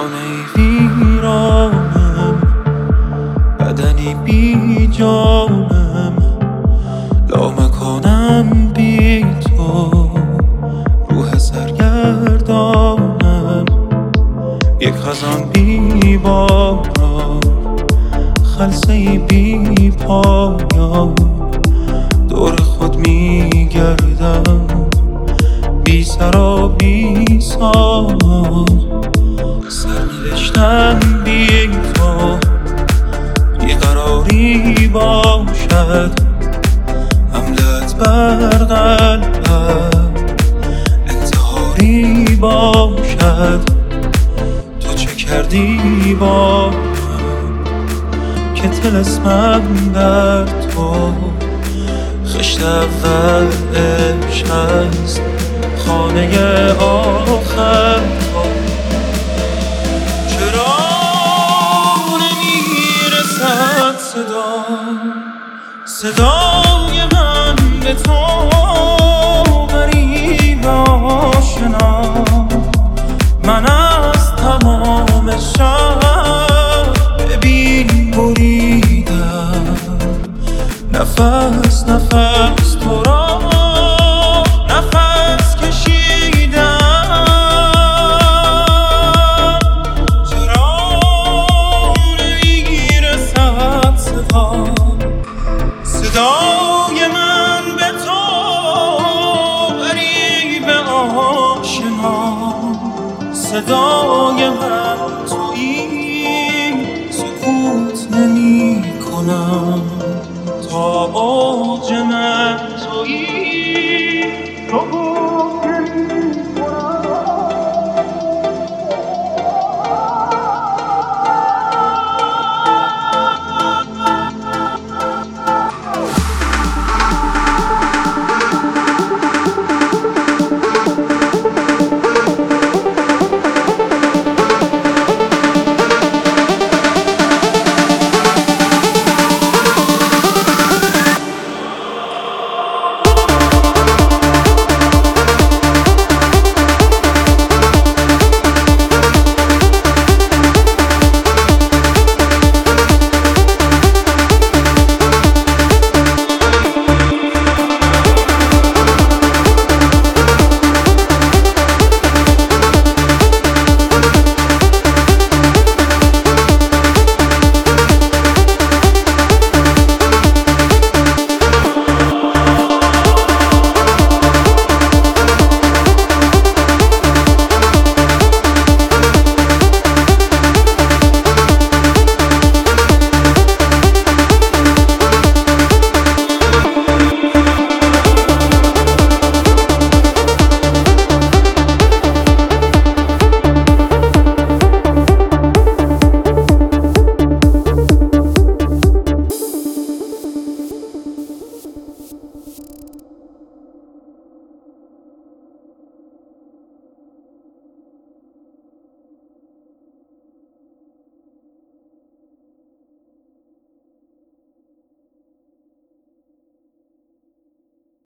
خانه ویرانم، بدنی بی جانم، لامکانم بی تو، روح سرگردانم، یک خزان بی باران، خلسه‌ای بی پایان، دور خود می گردم، بی سر و بی سامان، سرنوشتم بی تو، بیقراری باشد، حملت بر قلبم انتحاری باشد. تو چه کردی با من که طلسمم در تو، خشت اول عشق است، خانه آخر تو. چرا نمیرسد صدای من به تو، غریب آشنا، من از تمام شب ببین بریدم، نفس نفس تو را نفس کشیدم. چرا نمیرسد صدای من به تو، غریب آشنا، صدای من تویی، سکوت نمی کنم.